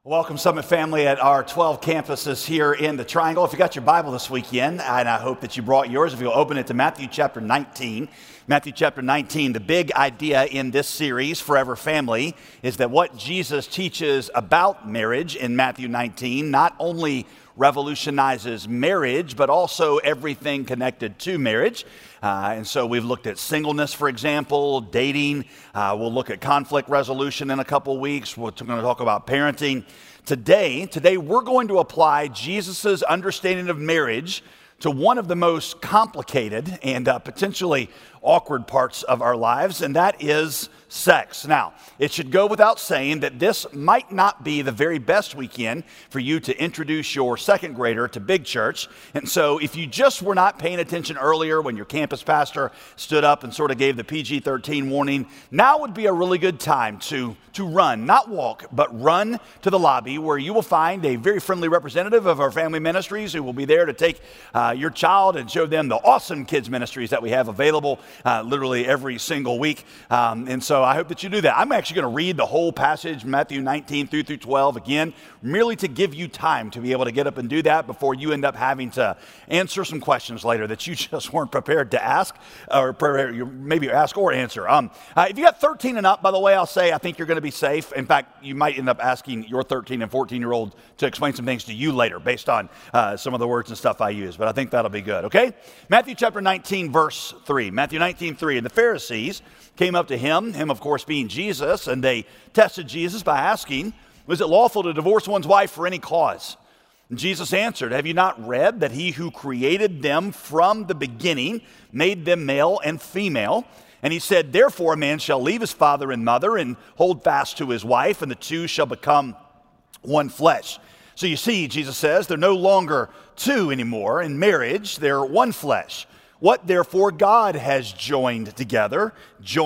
Welcome, Summit family, at our 12 campuses here in the Triangle. If you got your Bible this weekend, and I hope that you brought yours, if you'll open it to Matthew chapter 19. Matthew chapter 19, the big idea in this series, Forever Family, is that what Jesus teaches about marriage in Matthew 19 not only revolutionizes marriage, but also everything connected to marriage. And so we've looked at singleness, for example, dating. We'll look at conflict resolution in a couple weeks. We're going to talk about parenting. Today we're going to apply Jesus' understanding of marriage to one of the most complicated and potentially awkward parts of our lives, and that is sex. Now, it should go without saying that this might not be the very best weekend for you to introduce your second grader to Big Church. And so if you just were not paying attention earlier when your campus pastor stood up and sort of gave the PG-13 warning, now would be a really good time to run, not walk, but run to the lobby where you will find a very friendly representative of our family ministries who will be there to take your child and show them the awesome kids ministries that we have available literally every single week. And so I hope that you do that. I'm actually going to read the whole passage, Matthew 19 through 12 again, merely to give you time to be able to get up and do that before you end up having to answer some questions later that you just weren't prepared to ask, or maybe ask or answer. If you got 13 and up, by the way, I'll say I think you're going to be safe. In fact, you might end up asking your 13 and 14-year-old to explain some things to you later based on some of the words and stuff I use, but I think that'll be good, okay? Matthew chapter 19, verse 3. Matthew 19:3. And the Pharisees came up to him of course being Jesus, and they tested Jesus by asking, was it lawful to divorce one's wife for any cause? And Jesus answered, have you not read that he who created them from the beginning made them male and female? And he said, therefore a man shall leave his father and mother and hold fast to his wife, and the two shall become one flesh. So you see, Jesus says, they're no longer two anymore in marriage, they're one flesh. What therefore God has joined together,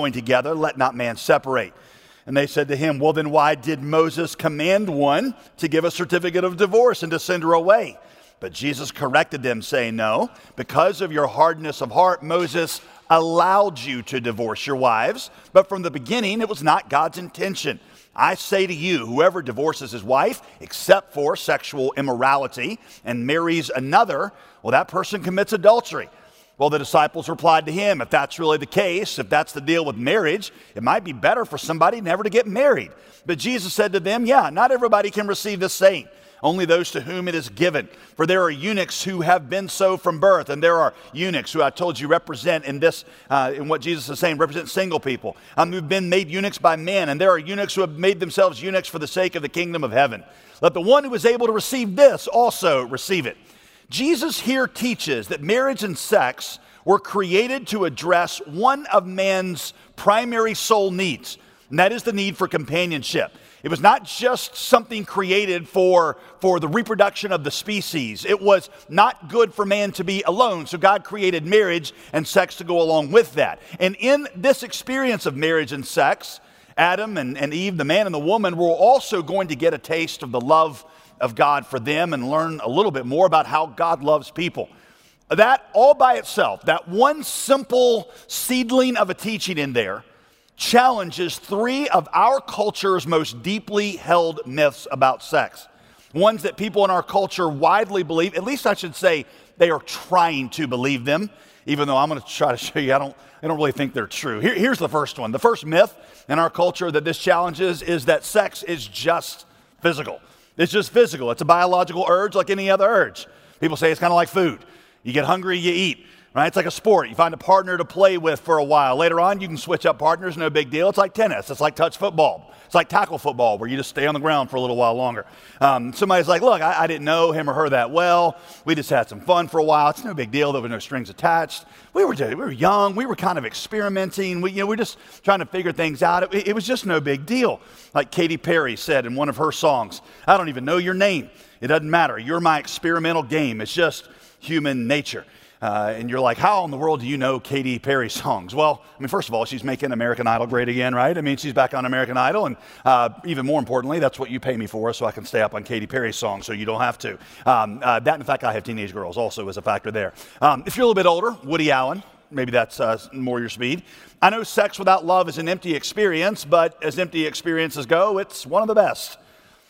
let not man separate. And they said to him, well then why did Moses command one to give a certificate of divorce and to send her away? But Jesus corrected them, saying, no, because of your hardness of heart, Moses allowed you to divorce your wives, but from the beginning it was not God's intention. I say to you, whoever divorces his wife, except for sexual immorality, and marries another, well, that person commits adultery. Well, the disciples replied to him, if that's really the case, if that's the deal with marriage, it might be better for somebody never to get married. But Jesus said to them, yeah, not everybody can receive this saying, only those to whom it is given. For there are eunuchs who have been so from birth, and there are eunuchs who I told you represent in this, in what Jesus is saying, represent single people, who've been made eunuchs by men, and there are eunuchs who have made themselves eunuchs for the sake of the kingdom of heaven. Let the one who is able to receive this also receive it. Jesus here teaches that marriage and sex were created to address one of man's primary soul needs, and that is the need for companionship. It was not just something created for the reproduction of the species. It was not good for man to be alone, so God created marriage and sex to go along with that. And in this experience of marriage and sex, Adam and Eve, the man and the woman, were also going to get a taste of the love of God for them and learn a little bit more about how God loves people. That all by itself, that one simple seedling of a teaching in there, challenges three of our culture's most deeply held myths about sex. Ones that people in our culture widely believe, at least I should say they are trying to believe them, even though I'm going to try to show you I don't really think they're true. Here's the first one. The first myth in our culture that this challenges is that sex is just physical. It's just physical. It's a biological urge like any other urge. People say it's kind of like food. You get hungry, you eat. Right? It's like a sport. You find a partner to play with for a while. Later on, you can switch up partners, no big deal. It's like tennis. It's like touch football. It's like tackle football, where you just stay on the ground for a little while longer. Somebody's like, look, I didn't know him or her that well. We just had some fun for a while. It's no big deal. There were no strings attached. We were young. We were kind of experimenting. We're just trying to figure things out. It was just no big deal. Like Katy Perry said in one of her songs, I don't even know your name. It doesn't matter. You're my experimental game. It's just human nature. And you're like, how in the world do you know Katy Perry songs? Well, I mean, first of all, she's making American Idol great again, right? I mean, she's back on American Idol, and even more importantly, that's what you pay me for, so I can stay up on Katy Perry songs, so you don't have to. That, in fact, I have teenage girls also is a factor there. If you're a little bit older, Woody Allen, maybe that's more your speed. I know sex without love is an empty experience, but as empty experiences go, it's one of the best.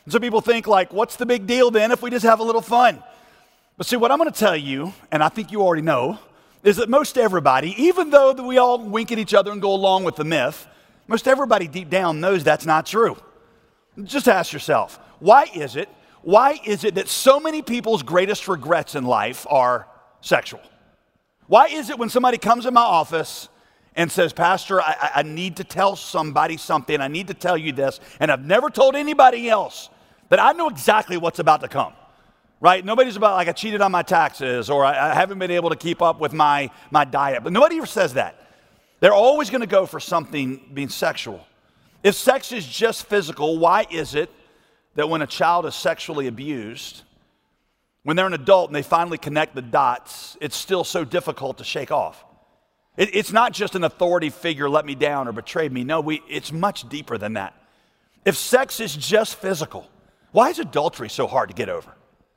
And so people think like, what's the big deal then if we just have a little fun? But see, what I'm going to tell you, and I think you already know, is that most everybody, even though that we all wink at each other and go along with the myth, most everybody deep down knows that's not true. Just ask yourself, why is it that so many people's greatest regrets in life are sexual? Why is it when somebody comes in my office and says, Pastor, I need to tell somebody something, I need to tell you this, and I've never told anybody else, that I know exactly what's about to come, right? Nobody's about like I cheated on my taxes or I haven't been able to keep up with my diet, but nobody ever says that. They're always going to go for something being sexual. If sex is just physical, why is it that when a child is sexually abused, when they're an adult and they finally connect the dots, it's still so difficult to shake off? It's not just an authority figure let me down or betrayed me. No, it's much deeper than that. If sex is just physical, why is adultery so hard to get over?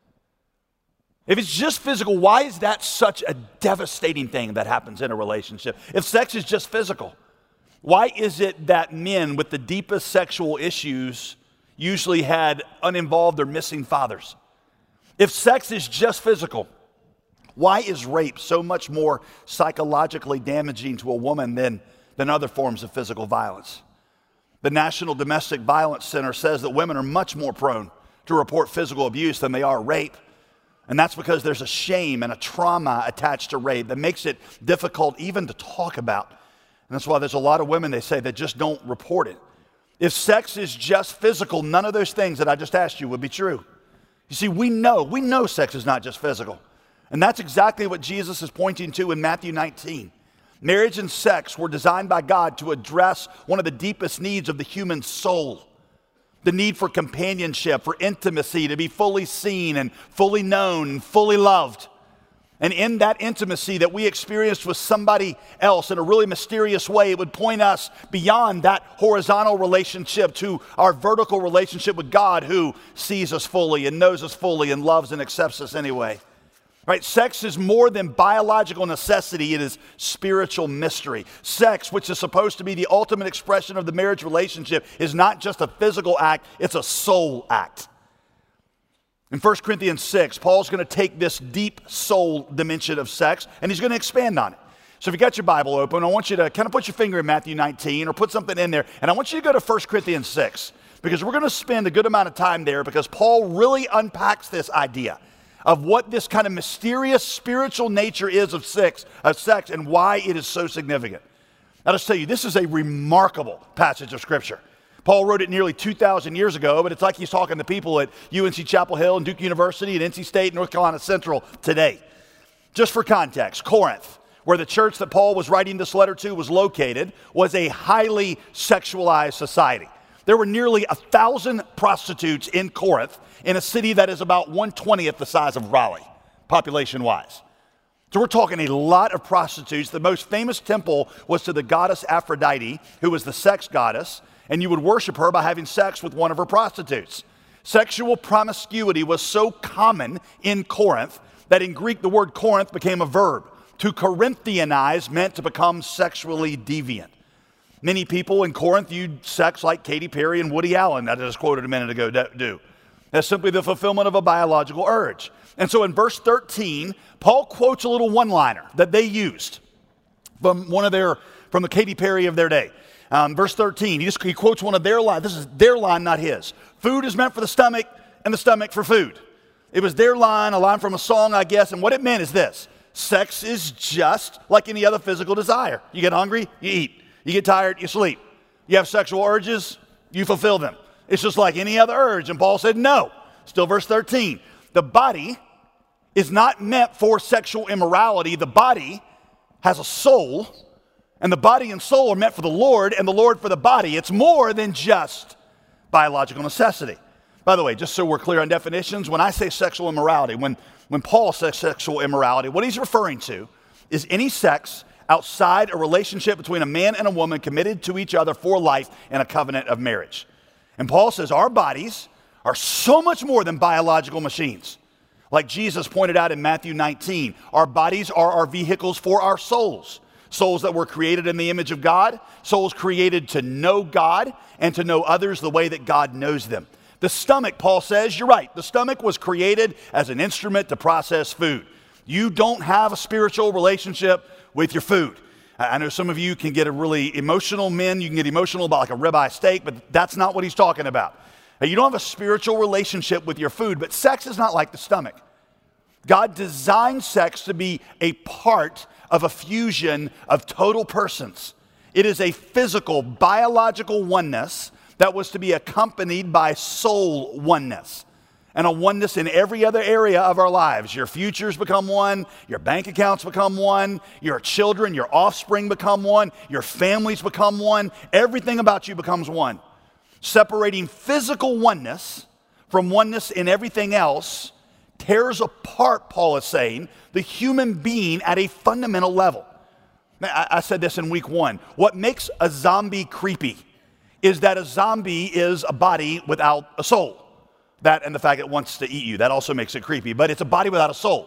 If it's just physical, why is that such a devastating thing that happens in a relationship? If sex is just physical, why is it that men with the deepest sexual issues usually had uninvolved or missing fathers? If sex is just physical, why is rape so much more psychologically damaging to a woman than other forms of physical violence? The National Domestic Violence Center says that women are much more prone to report physical abuse than they are rape. And that's because there's a shame and a trauma attached to rape that makes it difficult even to talk about. And that's why there's a lot of women, they say, that just don't report it. If sex is just physical, none of those things that I just asked you would be true. You see, we know sex is not just physical. And that's exactly what Jesus is pointing to in Matthew 19. Marriage and sex were designed by God to address one of the deepest needs of the human soul. The need for companionship, for intimacy, to be fully seen and fully known and fully loved. And in that intimacy that we experienced with somebody else in a really mysterious way, it would point us beyond that horizontal relationship to our vertical relationship with God, who sees us fully and knows us fully and loves and accepts us anyway. Right? Sex is more than biological necessity, it is spiritual mystery. Sex, which is supposed to be the ultimate expression of the marriage relationship, is not just a physical act, it's a soul act. In 1 Corinthians 6, Paul's going to take this deep soul dimension of sex and he's going to expand on it. So if you got your Bible open, I want you to kind of put your finger in Matthew 19 or put something in there, and I want you to go to 1 Corinthians 6 because we're going to spend a good amount of time there because Paul really unpacks this idea of what this kind of mysterious spiritual nature is of sex and why it is so significant. Now, just tell you, this is a remarkable passage of Scripture. Paul wrote it nearly 2,000 years ago, but it's like he's talking to people at UNC Chapel Hill and Duke University and NC State, North Carolina Central today. Just for context, Corinth, where the church that Paul was writing this letter to was located, was a highly sexualized society. There were nearly 1,000 prostitutes in Corinth, in a city that is about 1/20th the size of Raleigh, population-wise. So we're talking a lot of prostitutes. The most famous temple was to the goddess Aphrodite, who was the sex goddess, and you would worship her by having sex with one of her prostitutes. Sexual promiscuity was so common in Corinth that in Greek the word Corinth became a verb. To Corinthianize meant to become sexually deviant. Many people in Corinth viewed sex like Katy Perry and Woody Allen, that I just quoted a minute ago, do. That's simply the fulfillment of a biological urge. And so in verse 13, Paul quotes a little one-liner that they used from the Katy Perry of their day. Verse 13, he quotes one of their lines. This is their line, not his. Food is meant for the stomach and the stomach for food. It was their line, a line from a song, I guess. And what it meant is this: sex is just like any other physical desire. You get hungry, you eat. You get tired, you sleep. You have sexual urges, you fulfill them. It's just like any other urge. And Paul said, no. Still verse 13. The body is not meant for sexual immorality. The body has a soul, and the body and soul are meant for the Lord, and the Lord for the body. It's more than just biological necessity. By the way, just so we're clear on definitions, when I say sexual immorality, when Paul says sexual immorality, what he's referring to is any sex outside a relationship between a man and a woman committed to each other for life in a covenant of marriage. And Paul says our bodies are so much more than biological machines. Like Jesus pointed out in Matthew 19, our bodies are our vehicles for our souls. Souls that were created in the image of God, souls created to know God and to know others the way that God knows them. The stomach, Paul says, you're right. The stomach was created as an instrument to process food. You don't have a spiritual relationship with your food. I know some of you can get a really emotional men. You can get emotional about like a ribeye steak, but that's not what he's talking about. Now, you don't have a spiritual relationship with your food, but sex is not like the stomach. God designed sex to be a part of a fusion of total persons. It is a physical, biological oneness that was to be accompanied by soul oneness. And a oneness in every other area of our lives. Your futures become one, your bank accounts become one, your children, your offspring become one, your families become one, everything about you becomes one. Separating physical oneness from oneness in everything else tears apart, Paul is saying, the human being at a fundamental level. I said this in week 1. What makes a zombie creepy is that a zombie is a body without a soul. That and the fact it wants to eat you, that also makes it creepy, but it's a body without a soul.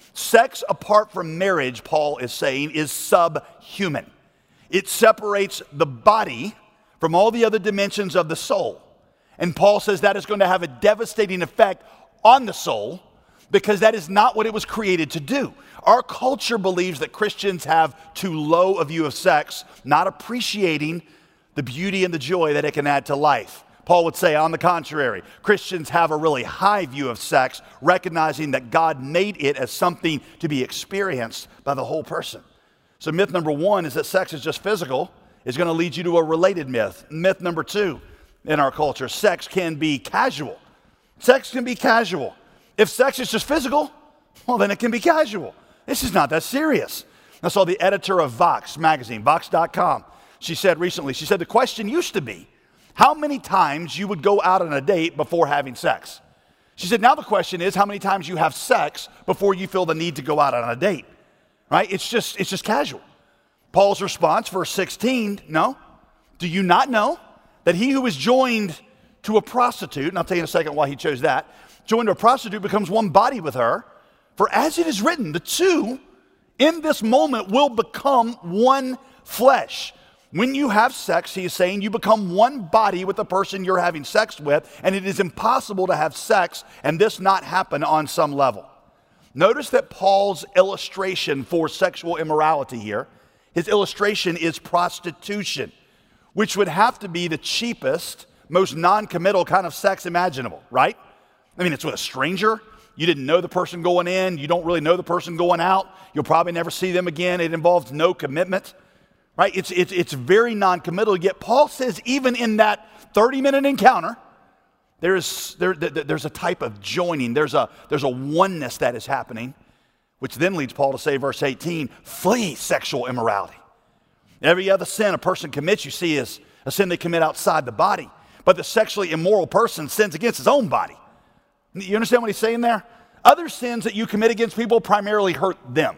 Sex apart from marriage, Paul is saying, is subhuman. It separates the body from all the other dimensions of the soul. And Paul says that is going to have a devastating effect on the soul because that is not what it was created to do. Our culture believes that Christians have too low a view of sex, not appreciating the beauty and the joy that it can add to life. Paul would say, on the contrary, Christians have a really high view of sex, recognizing that God made it as something to be experienced by the whole person. So myth number 1 is that sex is just physical, is going to lead you to a related myth. Myth number 2 in our culture, sex can be casual. Sex can be casual. If sex is just physical, well, then it can be casual. This is not that serious. I saw the editor of Vox magazine, Vox.com. She said the question used to be, how many times you would go out on a date before having sex? She said, now the question is how many times you have sex before you feel the need to go out on a date, right? It's just casual. Paul's response, verse 16, no. Do you not know that he who is joined to a prostitute, and I'll tell you in a second why he chose that, joined to a prostitute becomes one body with her, for as it is written, the two in this moment will become one flesh. When you have sex, he is saying, you become one body with the person you're having sex with, and it is impossible to have sex and this not happen on some level. Notice that Paul's illustration for sexual immorality here, his illustration is prostitution, which would have to be the cheapest, most non-committal kind of sex imaginable, right? I mean, it's with a stranger. You didn't know the person going in. You don't really know the person going out. You'll probably never see them again. It involves no commitment. Right? It's very non-committal, yet Paul says even in that 30-minute encounter, there's a type of joining, there's a oneness that is happening, which then leads Paul to say, verse 18, flee sexual immorality. Every other sin a person commits, you see, is a sin they commit outside the body, but the sexually immoral person sins against his own body. You understand what he's saying there? Other sins that you commit against people primarily hurt them.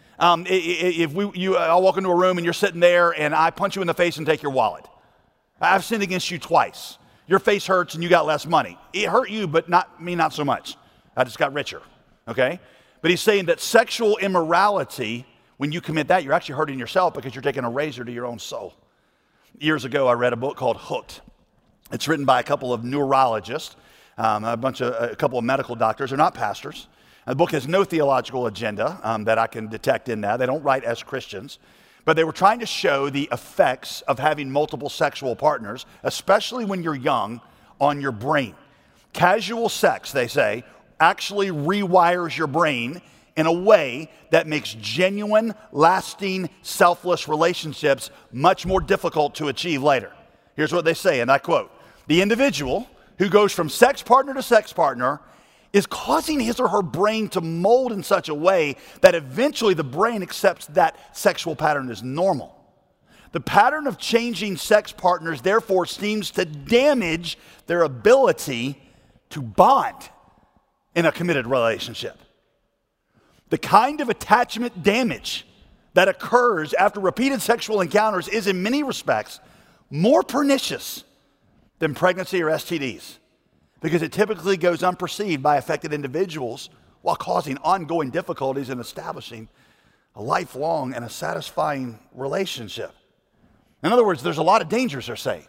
I'll walk into a room and you're sitting there and I punch you in the face and take your wallet. I've sinned against you twice. Your face hurts and you got less money. It hurt you, but not me, not so much. I just got richer, okay? But he's saying that sexual immorality, when you commit that, you're actually hurting yourself because you're taking a razor to your own soul. Years ago, I read a book called Hooked. It's written by a couple of neurologists, a couple of medical doctors. They're not pastors. The book has no theological agenda that I can detect in that. They don't write as Christians. But they were trying to show the effects of having multiple sexual partners, especially when you're young, on your brain. Casual sex, they say, actually rewires your brain in a way that makes genuine, lasting, selfless relationships much more difficult to achieve later. Here's what they say, and I quote, "The individual who goes from sex partner to sex partner is causing his or her brain to mold in such a way that eventually the brain accepts that sexual pattern as normal. The pattern of changing sex partners therefore seems to damage their ability to bond in a committed relationship. The kind of attachment damage that occurs after repeated sexual encounters is in many respects more pernicious than pregnancy or STDs. Because it typically goes unperceived by affected individuals while causing ongoing difficulties in establishing a lifelong and a satisfying relationship." In other words, there's a lot of dangers, they're saying.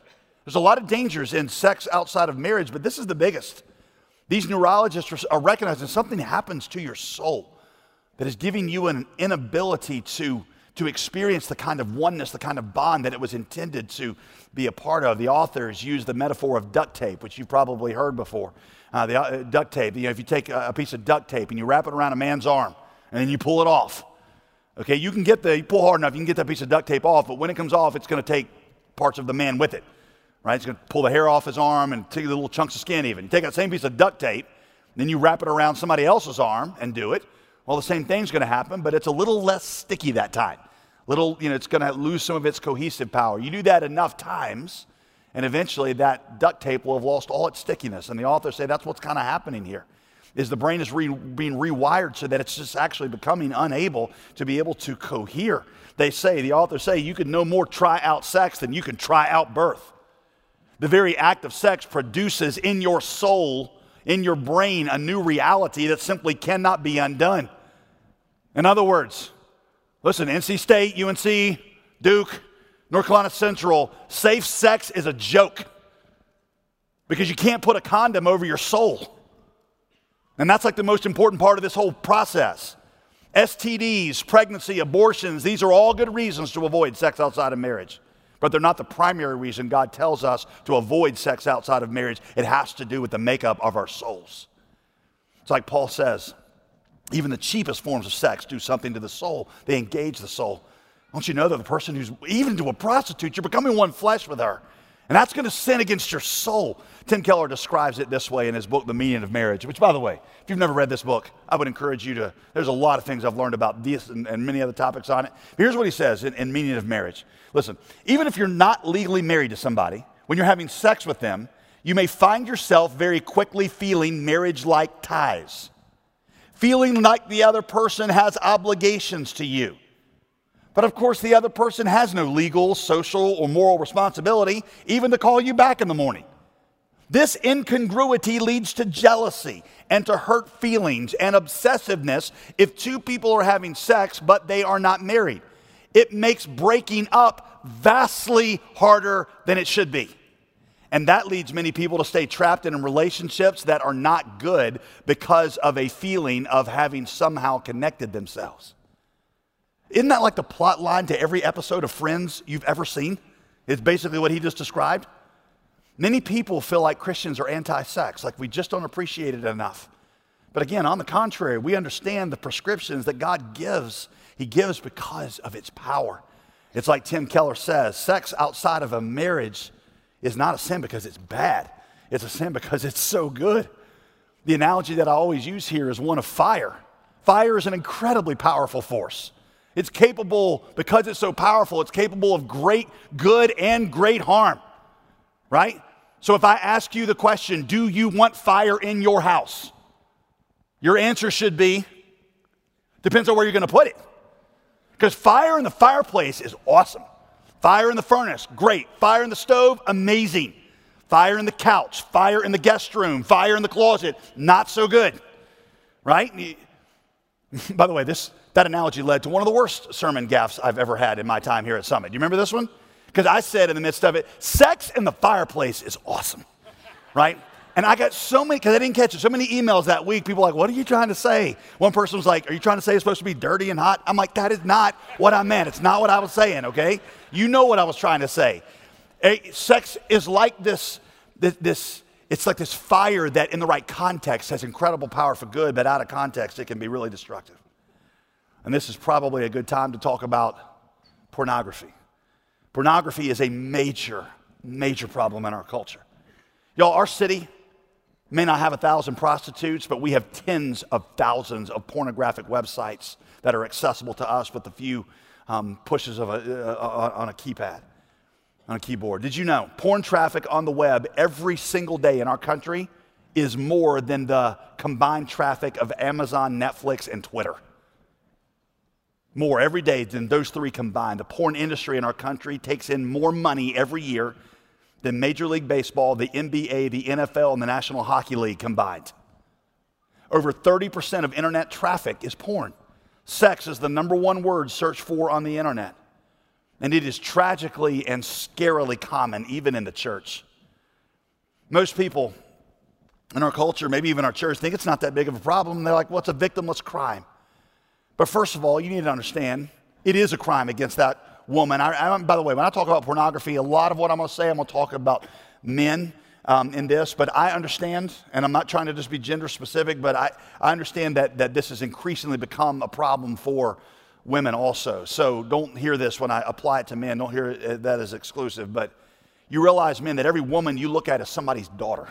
There's a lot of dangers in sex outside of marriage, but this is the biggest. These neurologists are recognizing something happens to your soul that is giving you an inability to experience the kind of oneness, the kind of bond that it was intended to be a part of. The authors use the metaphor of duct tape, which you've probably heard before. Duct tape, if you take a piece of duct tape and you wrap it around a man's arm and then you pull it off, okay, you pull hard enough, you can get that piece of duct tape off, but when it comes off, it's going to take parts of the man with it, right? It's going to pull the hair off his arm and take the little chunks of skin even. You take that same piece of duct tape, then you wrap it around somebody else's arm and do it. Well, the same thing's going to happen, but it's a little less sticky that time. It's going to lose some of its cohesive power. You do that enough times, and eventually that duct tape will have lost all its stickiness. And the authors say that's what's kind of happening here, is the brain is being rewired so that it's just actually becoming unable to be able to cohere. The authors say, you can no more try out sex than you can try out birth. The very act of sex produces in your soul, in your brain, a new reality that simply cannot be undone. In other words, listen, NC State, UNC, Duke, North Carolina Central, safe sex is a joke because you can't put a condom over your soul. And that's like the most important part of this whole process. STDs, pregnancy, abortions, these are all good reasons to avoid sex outside of marriage. But they're not the primary reason God tells us to avoid sex outside of marriage. It has to do with the makeup of our souls. It's like Paul says, even the cheapest forms of sex do something to the soul. They engage the soul. Don't you know that the person who's even to a prostitute, you're becoming one flesh with her. And that's going to sin against your soul. Tim Keller describes it this way in his book, The Meaning of Marriage, which, by the way, if you've never read this book, I would encourage you to. There's a lot of things I've learned about this and many other topics on it. But here's what he says in Meaning of Marriage. Listen, even if you're not legally married to somebody, when you're having sex with them, you may find yourself very quickly feeling marriage-like ties, feeling like the other person has obligations to you. But of course, the other person has no legal, social, or moral responsibility even to call you back in the morning. This incongruity leads to jealousy and to hurt feelings and obsessiveness if two people are having sex but they are not married. It makes breaking up vastly harder than it should be. And that leads many people to stay trapped in relationships that are not good because of a feeling of having somehow connected themselves. Isn't that like the plot line to every episode of Friends you've ever seen? It's basically what he just described. Many people feel like Christians are anti-sex, like we just don't appreciate it enough. But again, on the contrary, we understand the prescriptions that God gives. He gives because of its power. It's like Tim Keller says, sex outside of a marriage is not a sin because it's bad. It's a sin because it's so good. The analogy that I always use here is one of fire. Fire is an incredibly powerful force. It's capable, because it's so powerful, it's capable of great good and great harm, right? So if I ask you the question, do you want fire in your house? Your answer should be, depends on where you're going to put it. Because fire in the fireplace is awesome. Fire in the furnace, great. Fire in the stove, amazing. Fire in the couch, fire in the guest room, fire in the closet, not so good, right? By the way, that analogy led to one of the worst sermon gaffes I've ever had in my time here at Summit. Do you remember this one? Because I said in the midst of it, sex in the fireplace is awesome, right? And I got so many, because I didn't catch it, so many emails that week, people were like, what are you trying to say? One person was like, are you trying to say it's supposed to be dirty and hot? I'm like, that is not what I meant. It's not what I was saying, okay? You know what I was trying to say. Sex is like this, it's like this fire that in the right context has incredible power for good, but out of context, it can be really destructive. And this is probably a good time to talk about pornography. Pornography is a major, major problem in our culture. Y'all, our city may not have 1,000 prostitutes, but we have tens of thousands of pornographic websites that are accessible to us with a few pushes of on a keypad, on a keyboard. Did you know porn traffic on the web every single day in our country is more than the combined traffic of Amazon, Netflix, and Twitter? More every day than those three combined. The porn industry in our country takes in more money every year than Major League Baseball, the NBA, the NFL, and the National Hockey League combined. Over 30% of internet traffic is porn. Sex is the number one word searched for on the internet. And it is tragically and scarily common, even in the church. Most people in our culture, maybe even our church, think it's not that big of a problem. They're like, well, it's a victimless crime. But first of all, you need to understand, it is a crime against that woman. By the way, when I talk about pornography, a lot of what I'm going to say, I'm going to talk about men in this. But I understand, and I'm not trying to just be gender specific, but I understand that this has increasingly become a problem for women also. So don't hear this when I apply it to men. Don't hear that as exclusive. But you realize, men, that every woman you look at is somebody's daughter.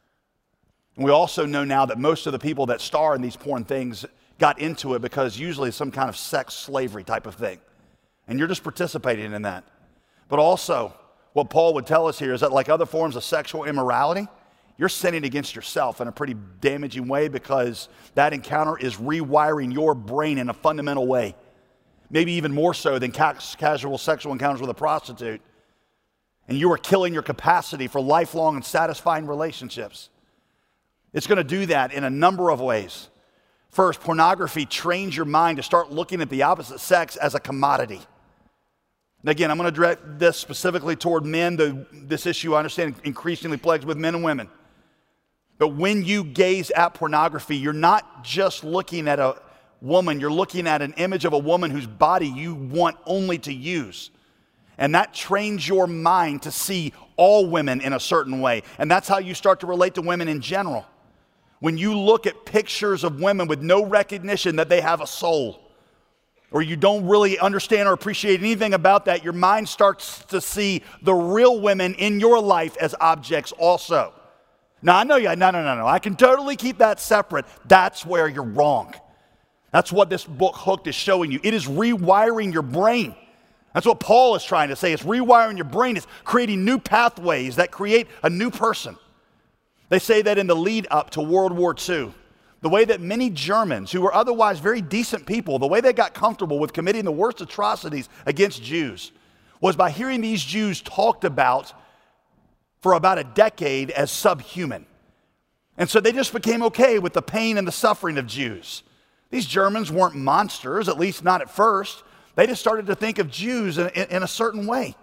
And we also know now that most of the people that star in these porn things got into it because usually it's some kind of sex slavery type of thing. And you're just participating in that. But also, what Paul would tell us here is that like other forms of sexual immorality, you're sinning against yourself in a pretty damaging way because that encounter is rewiring your brain in a fundamental way. Maybe even more so than casual sexual encounters with a prostitute. And you are killing your capacity for lifelong and satisfying relationships. It's going to do that in a number of ways. First, pornography trains your mind to start looking at the opposite sex as a commodity. And again, I'm going to direct this specifically toward men. This issue, I understand, increasingly plagues with men and women. But when you gaze at pornography, you're not just looking at a woman, you're looking at an image of a woman whose body you want only to use. And that trains your mind to see all women in a certain way. And that's how you start to relate to women in general. When you look at pictures of women with no recognition that they have a soul, or you don't really understand or appreciate anything about that, your mind starts to see the real women in your life as objects also. Now, I know you, no, I can totally keep that separate. That's where you're wrong. That's what this book, Hooked, is showing you. It is rewiring your brain. That's what Paul is trying to say. It's rewiring your brain. It's creating new pathways that create a new person. They say that in the lead up to World War II, the way that many Germans, who were otherwise very decent people, the way they got comfortable with committing the worst atrocities against Jews was by hearing these Jews talked about for about a decade as subhuman. And so they just became okay with the pain and the suffering of Jews. These Germans weren't monsters, at least not at first. They just started to think of Jews in a certain way.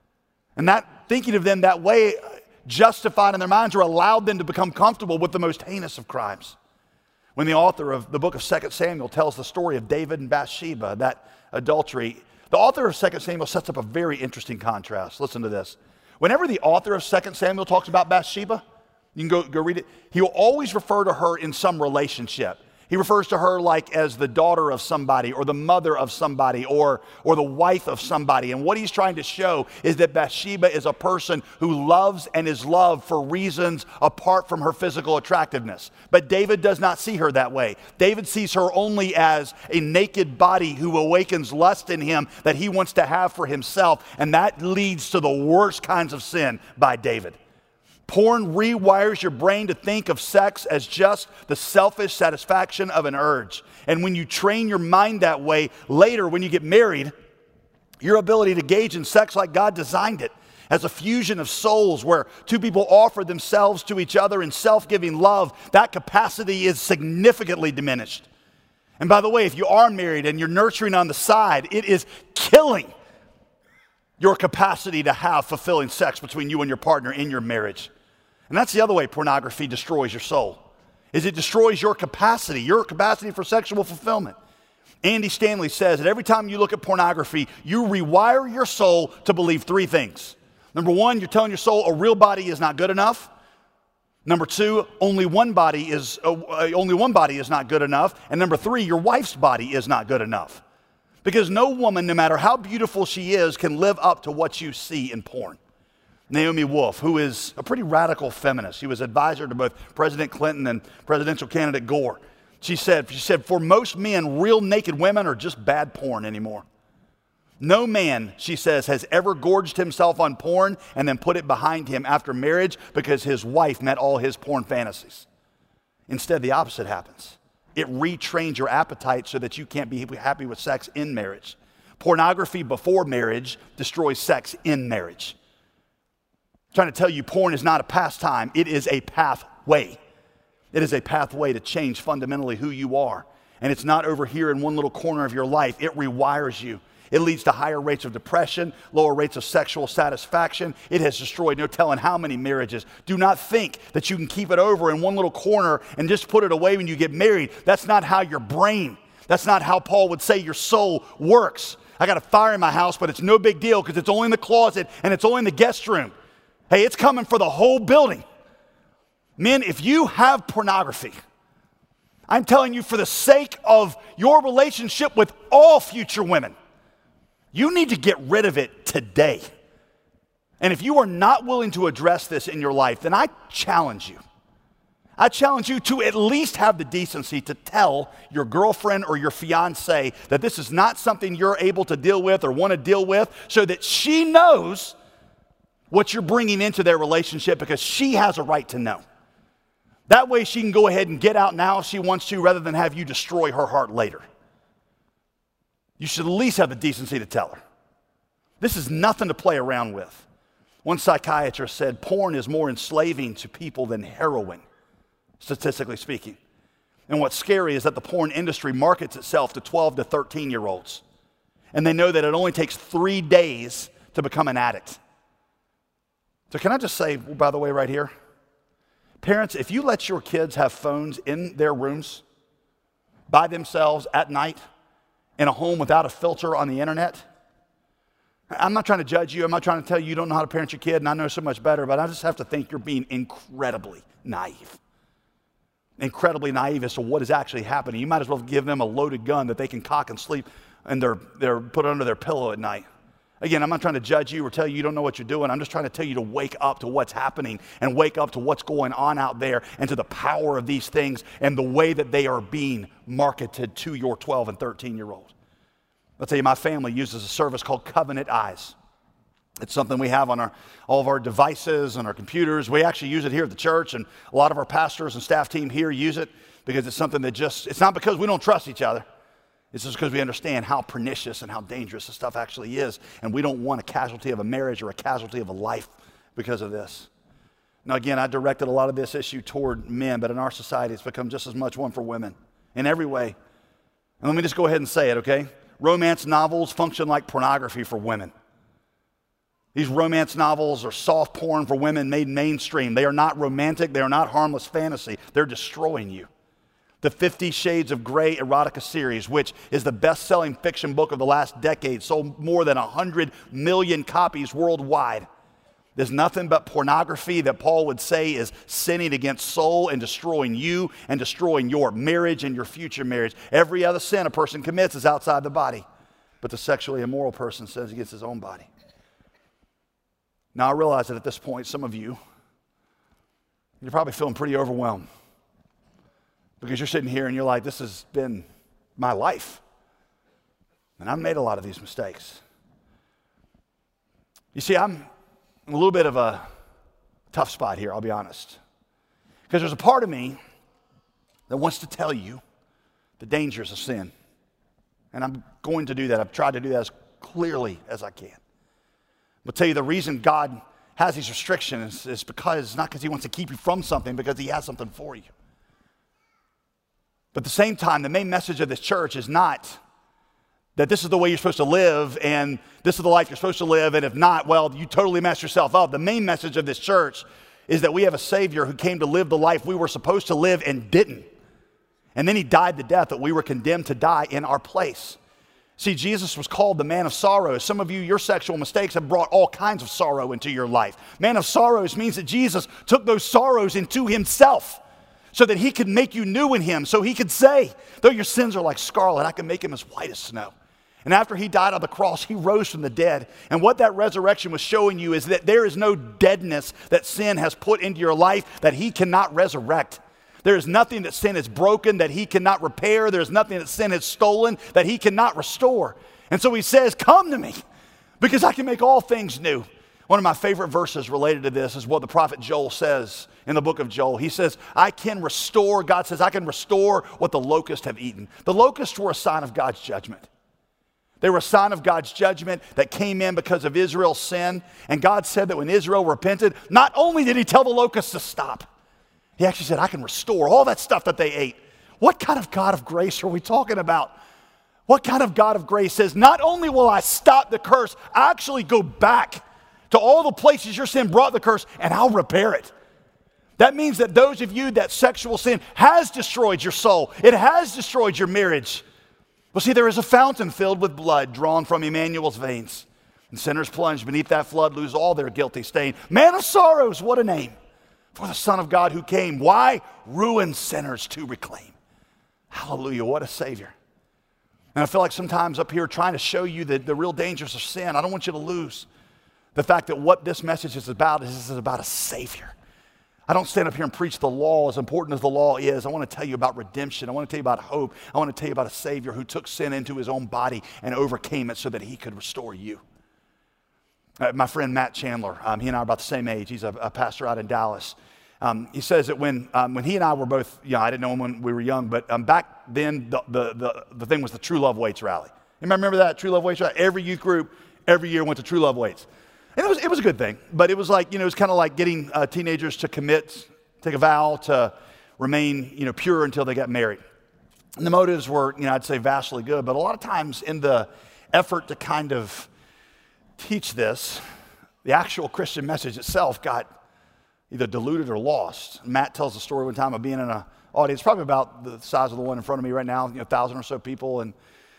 And that thinking of them that way justified in their minds or allowed them to become comfortable with the most heinous of crimes. When the author of the book of 2 Samuel tells the story of David and Bathsheba, that adultery, the author of 2 Samuel sets up a very interesting contrast. Listen to this. Whenever the author of 2 Samuel talks about Bathsheba, you can go read it, he will always refer to her in some relationship. He refers to her like as the daughter of somebody or the mother of somebody or the wife of somebody. And what he's trying to show is that Bathsheba is a person who loves and is loved for reasons apart from her physical attractiveness. But David does not see her that way. David sees her only as a naked body who awakens lust in him that he wants to have for himself. And that leads to the worst kinds of sin by David. Porn rewires your brain to think of sex as just the selfish satisfaction of an urge. And when you train your mind that way, later when you get married, your ability to engage in sex like God designed it, as a fusion of souls where two people offer themselves to each other in self-giving love, that capacity is significantly diminished. And by the way, if you are married and you're nurturing on the side, it is killing your capacity to have fulfilling sex between you and your partner in your marriage. And that's the other way pornography destroys your soul, is it destroys your capacity for sexual fulfillment. Andy Stanley says that every time you look at pornography, you rewire your soul to believe three things. Number one, you're telling your soul a real body is not good enough. Number two, only one body is not good enough. And number three, your wife's body is not good enough. Because no woman, no matter how beautiful she is, can live up to what you see in porn. Naomi Wolf, who is a pretty radical feminist, she was advisor to both President Clinton and presidential candidate Gore. She said, for most men, real naked women are just bad porn anymore. No man, she says, has ever gorged himself on porn and then put it behind him after marriage because his wife met all his porn fantasies. Instead, the opposite happens. It retrains your appetite so that you can't be happy with sex in marriage. Pornography before marriage destroys sex in marriage. I'm trying to tell you, porn is not a pastime. It is a pathway. It is a pathway to change fundamentally who you are. And it's not over here in one little corner of your life. It rewires you. It leads to higher rates of depression, lower rates of sexual satisfaction. It has destroyed no telling how many marriages. Do not think that you can keep it over in one little corner and just put it away when you get married. That's not how your brain, that's not how Paul would say your soul works. I got a fire in my house, but it's no big deal because it's only in the closet and it's only in the guest room. Hey, it's coming for the whole building. Men, if you have pornography, I'm telling you, for the sake of your relationship with all future women, you need to get rid of it today. And if you are not willing to address this in your life, then I challenge you. I challenge you to at least have the decency to tell your girlfriend or your fiance that this is not something you're able to deal with or want to deal with, so that she knows what you're bringing into their relationship, because she has a right to know. That way she can go ahead and get out now if she wants to, rather than have you destroy her heart later. You should at least have the decency to tell her. This is nothing to play around with. One psychiatrist said porn is more enslaving to people than heroin, statistically speaking. And what's scary is that the porn industry markets itself to 12 to 13-year-olds. And they know that it only takes 3 days to become an addict. So can I just say, by the way, right here, parents, if you let your kids have phones in their rooms by themselves at night in a home without a filter on the internet, I'm not trying to judge you. I'm not trying to tell you you don't know how to parent your kid, and I know so much better, but I just have to think you're being incredibly naive. Incredibly naive as to what is actually happening. You might as well give them a loaded gun that they can cock and sleep, and they're put under their pillow at night. Again, I'm not trying to judge you or tell you you don't know what you're doing. I'm just trying to tell you to wake up to what's happening and wake up to what's going on out there and to the power of these things and the way that they are being marketed to your 12 and 13-year-old. I'll tell you, my family uses a service called Covenant Eyes. It's something we have on all of our devices and our computers. We actually use it here at the church, and a lot of our pastors and staff team here use it because it's something that it's not because we don't trust each other. It's just because we understand how pernicious and how dangerous this stuff actually is, and we don't want a casualty of a marriage or a casualty of a life because of this. Now, again, I directed a lot of this issue toward men, but in our society, it's become just as much one for women in every way. And let me just go ahead and say it, okay? Romance novels function like pornography for women. These romance novels are soft porn for women made mainstream. They are not romantic. They are not harmless fantasy. They're destroying you. The 50 Shades of Grey erotica series, which is the best-selling fiction book of the last decade, sold more than 100 million copies worldwide. There's nothing but pornography that Paul would say is sinning against soul and destroying you and destroying your marriage and your future marriage. Every other sin a person commits is outside the body, but the sexually immoral person sins against his own body. Now, I realize that at this point, some of you, you're probably feeling pretty overwhelmed. Because you're sitting here and you're like, this has been my life. And I've made a lot of these mistakes. You see, I'm in a little bit of a tough spot here, I'll be honest. Because there's a part of me that wants to tell you the dangers of sin. And I'm going to do that. I've tried to do that as clearly as I can. I'll tell you the reason God has these restrictions is because, not because he wants to keep you from something, because he has something for you. But at the same time, the main message of this church is not that this is the way you're supposed to live and this is the life you're supposed to live, and if not, well, you totally messed yourself up. The main message of this church is that we have a Savior who came to live the life we were supposed to live and didn't. And then he died the death that we were condemned to die in our place. See, Jesus was called the man of sorrows. Some of you, your sexual mistakes have brought all kinds of sorrow into your life. Man of sorrows means that Jesus took those sorrows into himself, so that he could make you new in him, so he could say, though your sins are like scarlet, I can make them as white as snow. And after he died on the cross, he rose from the dead. And what that resurrection was showing you is that there is no deadness that sin has put into your life that he cannot resurrect. There is nothing that sin has broken that he cannot repair. There is nothing that sin has stolen that he cannot restore. And so he says, come to me, because I can make all things new. One of my favorite verses related to this is what the prophet Joel says in the book of Joel. He says, I can restore, God says, I can restore what the locusts have eaten. The locusts were a sign of God's judgment. They were a sign of God's judgment that came in because of Israel's sin. And God said that when Israel repented, not only did he tell the locusts to stop, he actually said, I can restore all that stuff that they ate. What kind of God of grace are we talking about? What kind of God of grace says, not only will I stop the curse, I actually go back to all the places your sin brought the curse, and I'll repair it. That means that those of you that sexual sin has destroyed your soul, it has destroyed your marriage. Well, see, there is a fountain filled with blood drawn from Emmanuel's veins. And sinners plunged beneath that flood lose all their guilty stain. Man of sorrows, what a name for the Son of God who came. Why? Ruined sinners to reclaim. Hallelujah, what a Savior. And I feel like sometimes up here trying to show you the real dangers of sin, I don't want you to lose the fact that what this message is about a Savior. I don't stand up here and preach the law, as important as the law is. I want to tell you about redemption. I want to tell you about hope. I want to tell you about a Savior who took sin into his own body and overcame it so that he could restore you. My friend Matt Chandler, he and I are about the same age. He's a pastor out in Dallas. He says that when he and I were both young, I didn't know him when we were young, but back then the thing was the True Love Weights rally. Anybody remember that True Love Weights rally? Every youth group every year went to True Love Weights. And it was a good thing, but it was like, it was kind of like getting teenagers to commit, take a vow to remain, pure until they got married. And the motives were, I'd say vastly good, but a lot of times in the effort to kind of teach this, the actual Christian message itself got either diluted or lost. Matt tells the story one time of being in an audience, probably about the size of the one in front of me right now, 1,000 or so people, and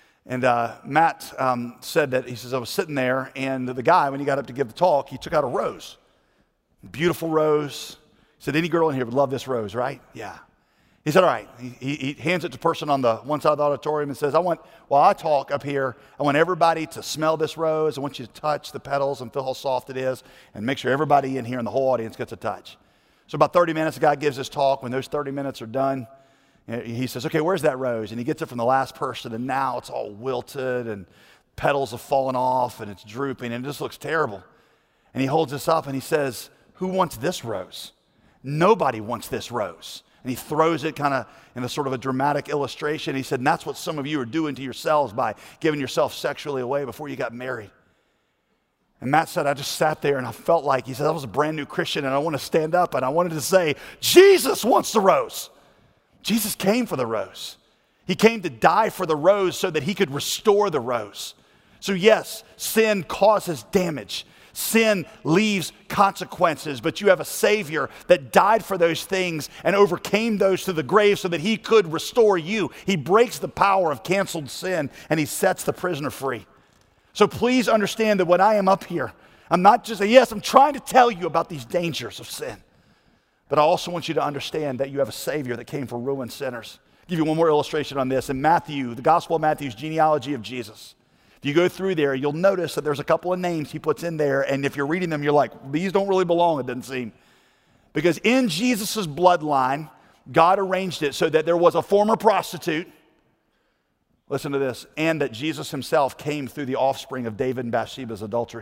Matt said that, he says, I was sitting there, and the guy, when he got up to give the talk, he took out a rose. Beautiful rose. He said, any girl in here would love this rose, right? Yeah. He said, all right. He hands it to the person on the one side of the auditorium and says, while I talk up here, I want everybody to smell this rose. I want you to touch the petals and feel how soft it is, and make sure everybody in here in the whole audience gets a touch. So about 30 minutes, the guy gives his talk. When those 30 minutes are done, he says, okay, where's that rose? And he gets it from the last person, and now it's all wilted, and petals have fallen off, and it's drooping, and it just looks terrible. And he holds this up, and he says, who wants this rose? Nobody wants this rose. And he throws it kind of in a sort of a dramatic illustration. He said, and that's what some of you are doing to yourselves by giving yourself sexually away before you got married. And Matt said, I just sat there, and I felt like, he said, I was a brand new Christian, and I want to stand up, and I wanted to say, Jesus wants the rose. Jesus came for the rose. He came to die for the rose so that he could restore the rose. So yes, sin causes damage. Sin leaves consequences, but you have a Savior that died for those things and overcame those to the grave so that he could restore you. He breaks the power of canceled sin, and he sets the prisoner free. So please understand that when I am up here, I'm not just, yes, I'm trying to tell you about these dangers of sin. But I also want you to understand that you have a Savior that came for ruined sinners. I'll give you one more illustration on this. In Matthew, the Gospel of Matthew's genealogy of Jesus, if you go through there, you'll notice that there's a couple of names he puts in there, and if you're reading them, you're like, these don't really belong, it doesn't seem. Because in Jesus' bloodline, God arranged it so that there was a former prostitute, listen to this, and that Jesus himself came through the offspring of David and Bathsheba's adultery.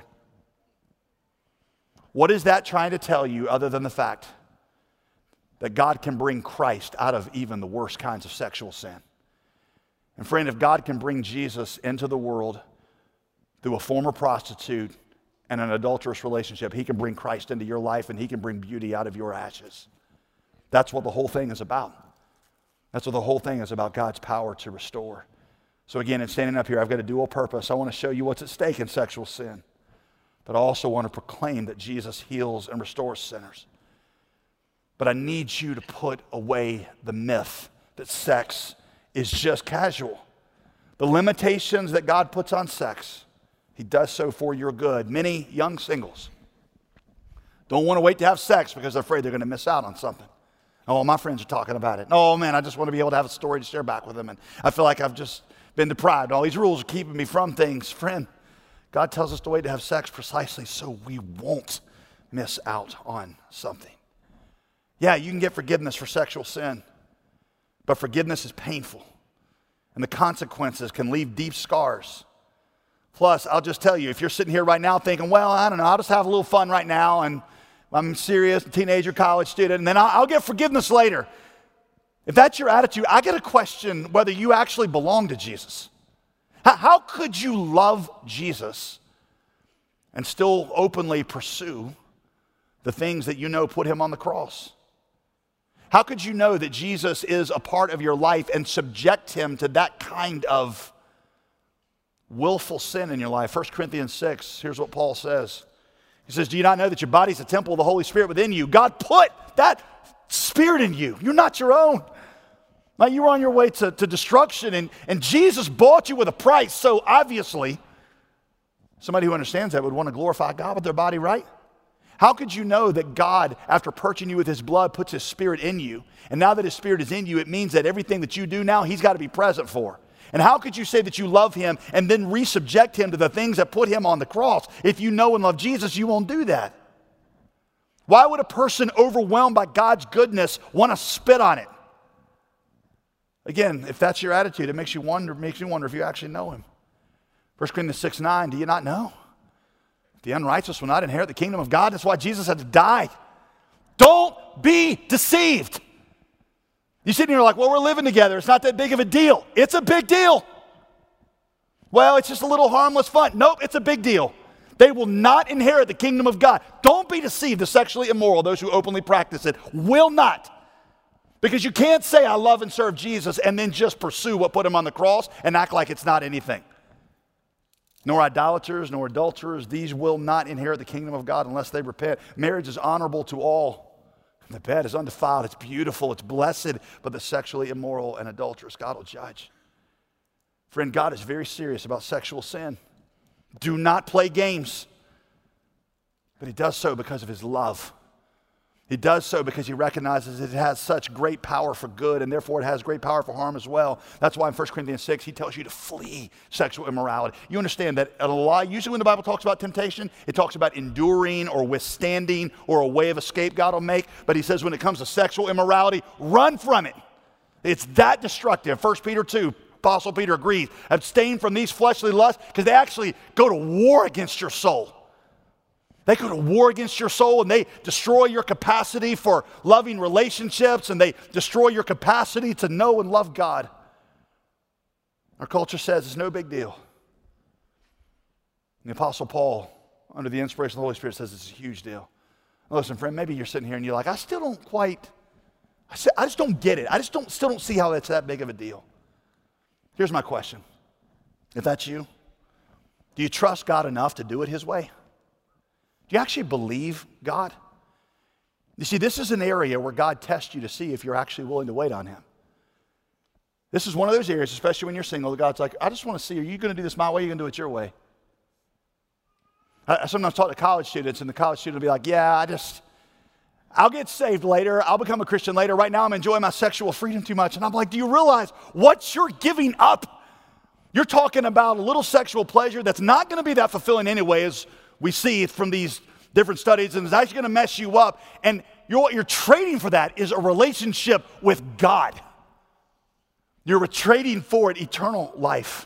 What is that trying to tell you other than the fact that God can bring Christ out of even the worst kinds of sexual sin? And friend, if God can bring Jesus into the world through a former prostitute and an adulterous relationship, he can bring Christ into your life, and he can bring beauty out of your ashes. That's what the whole thing is about. That's what the whole thing is about, God's power to restore. So again, in standing up here, I've got a dual purpose. I want to show you what's at stake in sexual sin, but I also want to proclaim that Jesus heals and restores sinners. But I need you to put away the myth that sex is just casual. The limitations that God puts on sex, he does so for your good. Many young singles don't want to wait to have sex because they're afraid they're going to miss out on something. Oh, my friends are talking about it. Oh, man, I just want to be able to have a story to share back with them, and I feel like I've just been deprived. All these rules are keeping me from things. Friend, God tells us to wait to have sex precisely so we won't miss out on something. Yeah, you can get forgiveness for sexual sin, but forgiveness is painful, and the consequences can leave deep scars. Plus, I'll just tell you, if you're sitting here right now thinking, well, I don't know, I'll just have a little fun right now, and I'm serious, teenager, college student, and then I'll get forgiveness later. If that's your attitude, I got to question whether you actually belong to Jesus. How could you love Jesus and still openly pursue the things that you know put him on the cross? How could you know that Jesus is a part of your life and subject him to that kind of willful sin in your life. 1 Corinthians 6, here's what Paul says. He says, do you not know that your body is a temple of the Holy Spirit within you? God put that Spirit in you. You're not your own. Now, you were on your way to destruction, and Jesus bought you with a price. So obviously, somebody who understands that would want to glorify God with their body, right? How could you know that God, after purchasing you with his blood, puts his Spirit in you? And now that his Spirit is in you, it means that everything that you do now, he's got to be present for. And how could you say that you love him and then resubject him to the things that put him on the cross? If you know and love Jesus, you won't do that. Why would a person overwhelmed by God's goodness want to spit on it? Again, if that's your attitude, it makes you wonder if you actually know him. 1 Corinthians 6:9, do you not know? The unrighteous will not inherit the kingdom of God. That's why Jesus had to die. Don't be deceived. You sit here like, well, we're living together. It's not that big of a deal. It's a big deal. Well, it's just a little harmless fun. Nope, it's a big deal. They will not inherit the kingdom of God. Don't be deceived. The sexually immoral, those who openly practice it, will not. Because you can't say, I love and serve Jesus, and then just pursue what put him on the cross and act like it's not anything. Nor idolaters, nor adulterers, these will not inherit the kingdom of God unless they repent. Marriage is honorable to all. The bed is undefiled, it's beautiful, it's blessed, but the sexually immoral and adulterous, God will judge. Friend, God is very serious about sexual sin. Do not play games. But he does so because of his love. He does so because he recognizes it has such great power for good, and therefore it has great power for harm as well. That's why in 1 Corinthians 6, he tells you to flee sexual immorality. You understand that usually when the Bible talks about temptation, it talks about enduring or withstanding or a way of escape God will make. But he says when it comes to sexual immorality, run from it. It's that destructive. 1 Peter 2, Apostle Peter agrees. Abstain from these fleshly lusts because they actually go to war against your soul. They go to war against your soul, and they destroy your capacity for loving relationships, and they destroy your capacity to know and love God. Our culture says it's no big deal. And the Apostle Paul, under the inspiration of the Holy Spirit, says it's a huge deal. Now listen, friend, maybe you're sitting here and you're like, I just don't get it. Still don't see how that's that big of a deal. Here's my question. If that's you, do you trust God enough to do it his way? Do you actually believe God? You see, this is an area where God tests you to see if you're actually willing to wait on him. This is one of those areas, especially when you're single, that God's like, I just want to see, are you going to do this my way or are you going to do it your way? I sometimes talk to college students, and the college student will be like, yeah, I'll get saved later. I'll become a Christian later. Right now I'm enjoying my sexual freedom too much. And I'm like, do you realize what you're giving up? You're talking about a little sexual pleasure that's not going to be that fulfilling anyway, as we see from these different studies, and it's actually going to mess you up. And what you're trading for that is a relationship with God. You're trading for it eternal life.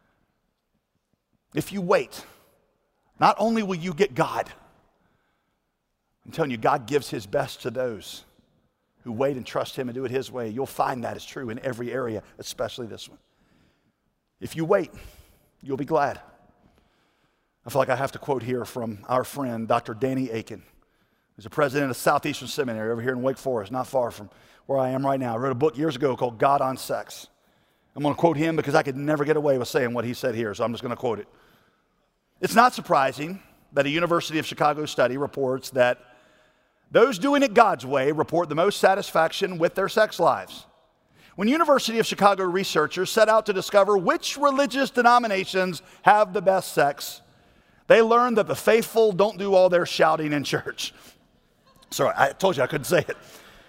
If you wait, not only will you get God, I'm telling you, God gives his best to those who wait and trust him and do it his way. You'll find that is true in every area, especially this one. If you wait, you'll be glad. I feel like I have to quote here from our friend, Dr. Danny Akin, who's the president of Southeastern Seminary over here in Wake Forest, not far from where I am right now. I wrote a book years ago called God on Sex. I'm going to quote him because I could never get away with saying what he said here, so I'm just going to quote it. It's not surprising that a University of Chicago study reports that those doing it God's way report the most satisfaction with their sex lives. When University of Chicago researchers set out to discover which religious denominations have the best sex, they learned that the faithful don't do all their shouting in church. Sorry, I told you I couldn't say it.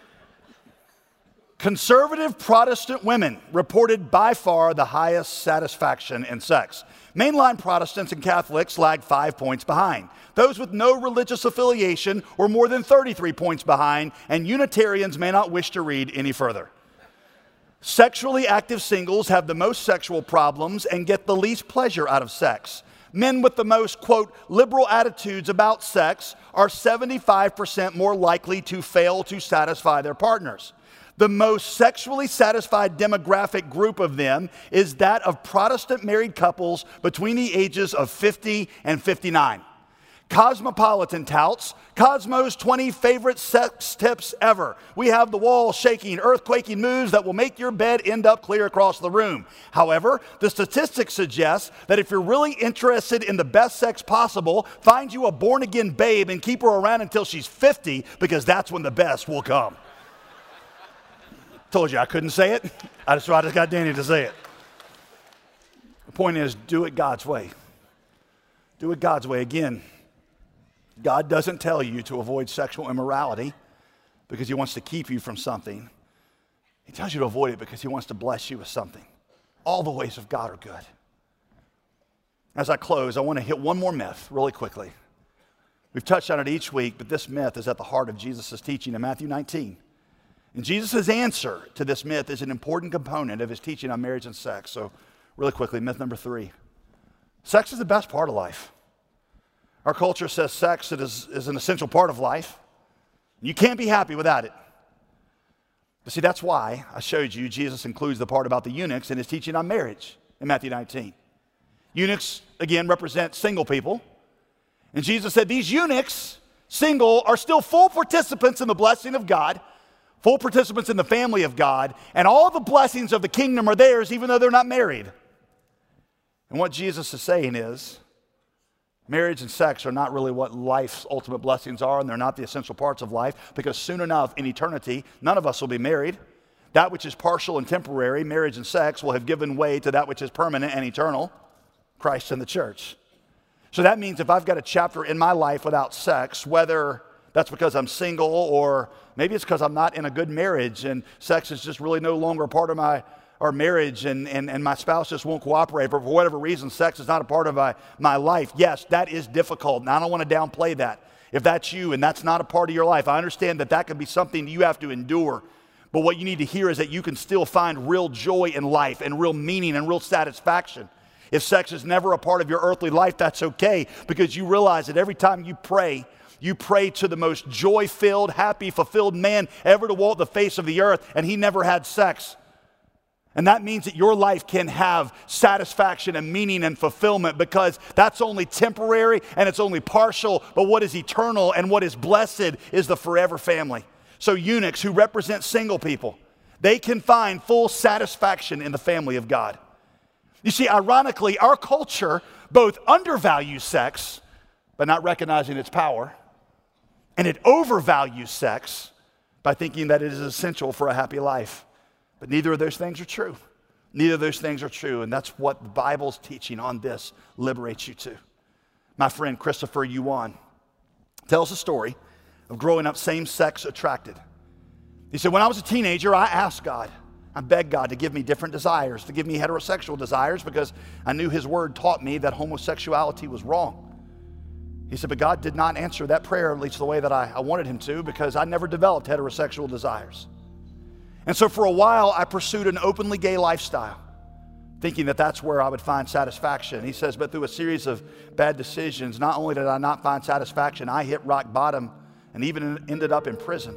Conservative Protestant women reported by far the highest satisfaction in sex. Mainline Protestants and Catholics lagged 5 points behind. Those with no religious affiliation were more than 33 points behind, and Unitarians may not wish to read any further. Sexually active singles have the most sexual problems and get the least pleasure out of sex. Men with the most, quote, liberal attitudes about sex are 75% more likely to fail to satisfy their partners. The most sexually satisfied demographic group of them is that of Protestant married couples between the ages of 50 and 59. Cosmopolitan touts Cosmo's 20 favorite sex tips ever. We have the wall shaking, earthquaking moves that will make your bed end up clear across the room. However, the statistics suggest that if you're really interested in the best sex possible, find you a born-again babe and keep her around until she's 50, because that's when the best will come. Told you I couldn't say it. I just got Danny to say it. The point is, do it God's way. Do it God's way. Again, God doesn't tell you to avoid sexual immorality because he wants to keep you from something. He tells you to avoid it because he wants to bless you with something. All the ways of God are good. As I close, I want to hit one more myth really quickly. We've touched on it each week, but this myth is at the heart of Jesus' teaching in Matthew 19. And Jesus' answer to this myth is an important component of his teaching on marriage and sex. So really quickly, myth number 3. Sex is the best part of life. Our culture says sex is an essential part of life. You can't be happy without it. But see, that's why I showed you Jesus includes the part about the eunuchs in his teaching on marriage in Matthew 19. Eunuchs, again, represent single people. And Jesus said these eunuchs, single, are still full participants in the blessing of God, full participants in the family of God, and all the blessings of the kingdom are theirs even though they're not married. And what Jesus is saying is, marriage and sex are not really what life's ultimate blessings are, and they're not the essential parts of life, because soon enough, in eternity, none of us will be married. That which is partial and temporary, marriage and sex, will have given way to that which is permanent and eternal, Christ and the church. So that means if I've got a chapter in my life without sex, whether that's because I'm single or maybe it's because I'm not in a good marriage and sex is just really no longer a part of my marriage and my spouse just won't cooperate, but for whatever reason, sex is not a part of my life. Yes, that is difficult, and I don't want to downplay that. If that's you and that's not a part of your life, I understand that can be something you have to endure. But what you need to hear is that you can still find real joy in life and real meaning and real satisfaction. If sex is never a part of your earthly life, that's okay, because you realize that every time you pray to the most joy-filled, happy, fulfilled man ever to walk the face of the earth, and he never had sex. And that means that your life can have satisfaction and meaning and fulfillment, because that's only temporary and it's only partial, but what is eternal and what is blessed is the forever family. So eunuchs, who represent single people, they can find full satisfaction in the family of God. You see, ironically, our culture both undervalues sex by not recognizing its power, and it overvalues sex by thinking that it is essential for a happy life. But neither of those things are true. Neither of those things are true, and that's what the Bible's teaching on this liberates you to. My friend Christopher Yuan tells a story of growing up same-sex attracted. He said, when I was a teenager, I asked God, I begged God to give me different desires, to give me heterosexual desires, because I knew his word taught me that homosexuality was wrong. He said, but God did not answer that prayer, at least the way that I wanted him to, because I never developed heterosexual desires. And so for a while, I pursued an openly gay lifestyle, thinking that that's where I would find satisfaction. He says, but through a series of bad decisions, not only did I not find satisfaction, I hit rock bottom and even ended up in prison.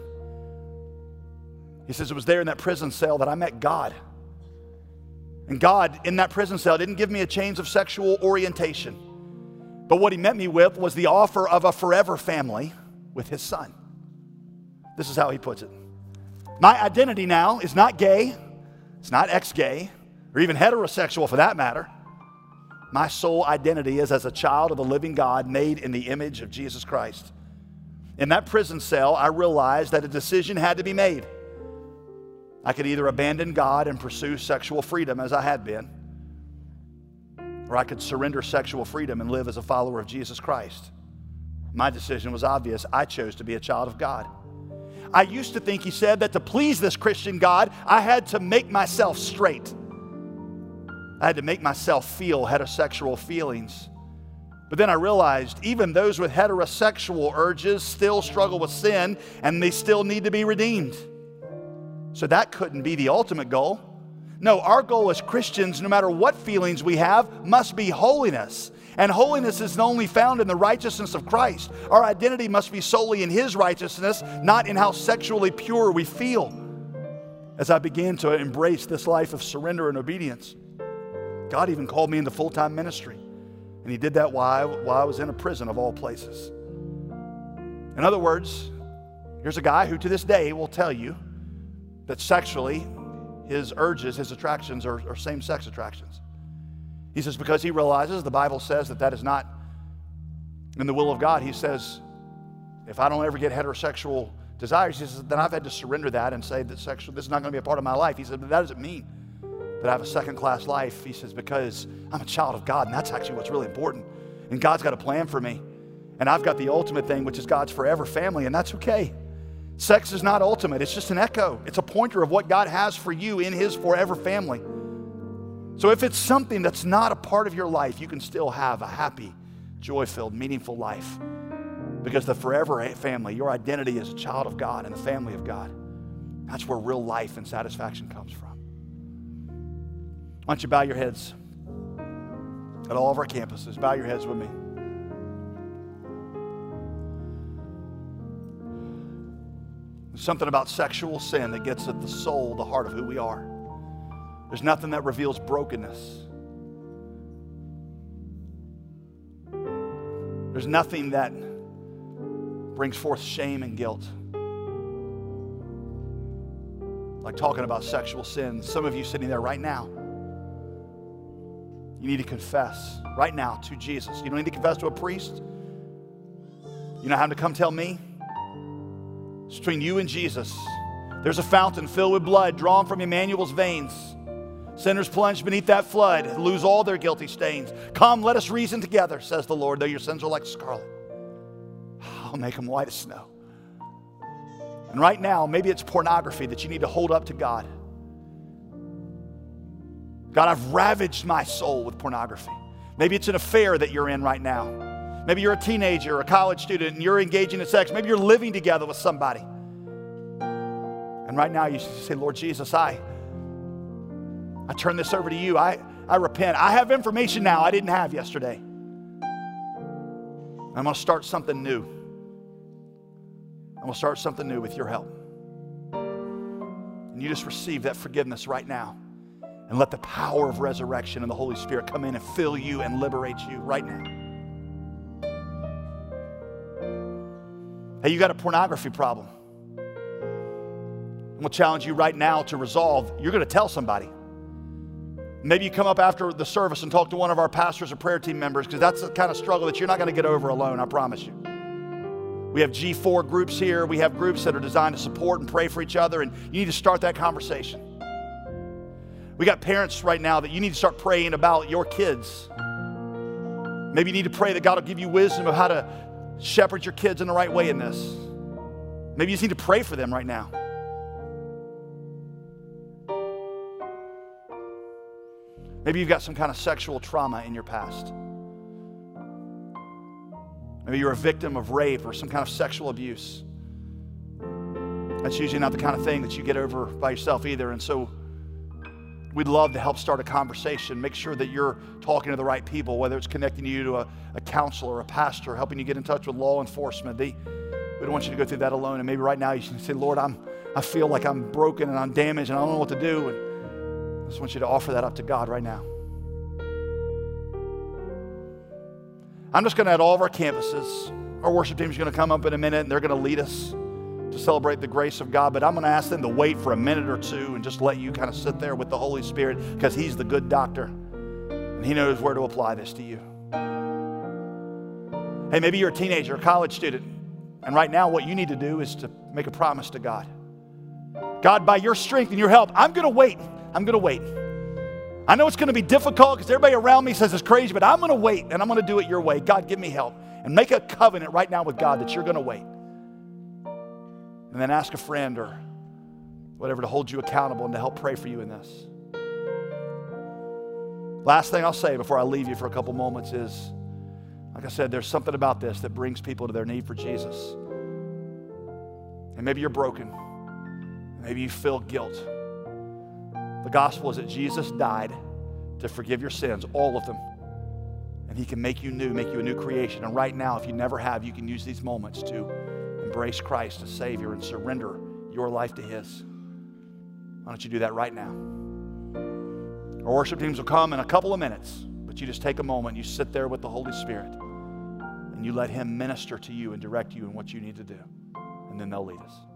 He says, it was there in that prison cell that I met God. And God, in that prison cell, didn't give me a change of sexual orientation. But what he met me with was the offer of a forever family with his son. This is how he puts it. My identity now is not gay, it's not ex-gay, or even heterosexual for that matter. My sole identity is as a child of the living God made in the image of Jesus Christ. In that prison cell, I realized that a decision had to be made. I could either abandon God and pursue sexual freedom as I had been, or I could surrender sexual freedom and live as a follower of Jesus Christ. My decision was obvious. I chose to be a child of God. I used to think, he said, that to please this Christian God, I had to make myself straight. I had to make myself feel heterosexual feelings. But then I realized even those with heterosexual urges still struggle with sin, and they still need to be redeemed. So that couldn't be the ultimate goal. No, our goal as Christians, no matter what feelings we have, must be holiness. And holiness is only found in the righteousness of Christ. Our identity must be solely in his righteousness, not in how sexually pure we feel. As I began to embrace this life of surrender and obedience, God even called me into full-time ministry. And he did that while I was in a prison of all places. In other words, here's a guy who to this day will tell you that sexually, his urges, his attractions are same-sex attractions. He says because he realizes the Bible says that is not in the will of God. He says, if I don't ever get heterosexual desires, he says, then I've had to surrender that and say that this is not going to be a part of my life. He said, but that doesn't mean that I have a second-class life. He says, because I'm a child of God, and that's actually what's really important. And God's got a plan for me. And I've got the ultimate thing, which is God's forever family, and that's okay. Sex is not ultimate. It's just an echo. It's a pointer of what God has for you in his forever family. So if it's something that's not a part of your life, you can still have a happy, joy-filled, meaningful life. Because the forever family, your identity is a child of God and the family of God. That's where real life and satisfaction comes from. Why don't you bow your heads at all of our campuses? Bow your heads with me. There's something about sexual sin that gets at the soul, the heart of who we are. There's nothing that reveals brokenness. There's nothing that brings forth shame and guilt like talking about sexual sin. Some of you sitting there right now, you need to confess right now to Jesus. You don't need to confess to a priest. You don't have to come tell me. It's between you and Jesus. There's a fountain filled with blood drawn from Emmanuel's veins. Sinners plunge beneath that flood, lose all their guilty stains. Come, let us reason together, says the Lord. Though your sins are like scarlet, I'll make them white as snow. And right now, maybe it's pornography that you need to hold up to God. God, I've ravaged my soul with pornography. Maybe it's an affair that you're in right now. Maybe you're a teenager or a college student and you're engaging in sex. Maybe you're living together with somebody. And right now you say, Lord Jesus, I turn this over to you. I repent. I have information now I didn't have yesterday. I'm going to start something new. I'm going to start something new with your help. And you just receive that forgiveness right now. And let the power of resurrection and the Holy Spirit come in and fill you and liberate you right now. Hey, you got a pornography problem. I'm going to challenge you right now to resolve. You're going to tell somebody. Maybe you come up after the service and talk to one of our pastors or prayer team members, because that's the kind of struggle that you're not going to get over alone, I promise you. We have G4 groups here. We have groups that are designed to support and pray for each other, and you need to start that conversation. We got parents right now that you need to start praying about your kids. Maybe you need to pray that God will give you wisdom of how to shepherd your kids in the right way in this. Maybe you just need to pray for them right now. Maybe you've got some kind of sexual trauma in your past. Maybe you're a victim of rape or some kind of sexual abuse. That's usually not the kind of thing that you get over by yourself either. And so we'd love to help start a conversation. Make sure that you're talking to the right people, whether it's connecting you to a counselor, a pastor, helping you get in touch with law enforcement. We don't want you to go through that alone. And maybe right now you should say, Lord, I feel like I'm broken and I'm damaged and I don't know what to do. And I just want you to offer that up to God right now. I'm just going to, at all of our campuses, our worship team is going to come up in a minute and they're going to lead us to celebrate the grace of God. But I'm going to ask them to wait for a minute or two and just let you kind of sit there with the Holy Spirit, because He's the good doctor and He knows where to apply this to you. Hey, maybe you're a teenager, a college student, and right now what you need to do is to make a promise to God. God, by your strength and your help, I'm going to wait. I'm going to wait. I know it's going to be difficult because everybody around me says it's crazy, but I'm going to wait and I'm going to do it your way. God, give me help. And make a covenant right now with God that you're going to wait. And then ask a friend or whatever to hold you accountable and to help pray for you in this. Last thing I'll say before I leave you for a couple moments is, like I said, there's something about this that brings people to their need for Jesus. And maybe you're broken. Maybe you feel guilt. The gospel is that Jesus died to forgive your sins, all of them. And He can make you new, make you a new creation. And right now, if you never have, you can use these moments to embrace Christ as Savior and surrender your life to His. Why don't you do that right now? Our worship teams will come in a couple of minutes. But you just take a moment, you sit there with the Holy Spirit, and you let Him minister to you and direct you in what you need to do. And then they'll lead us.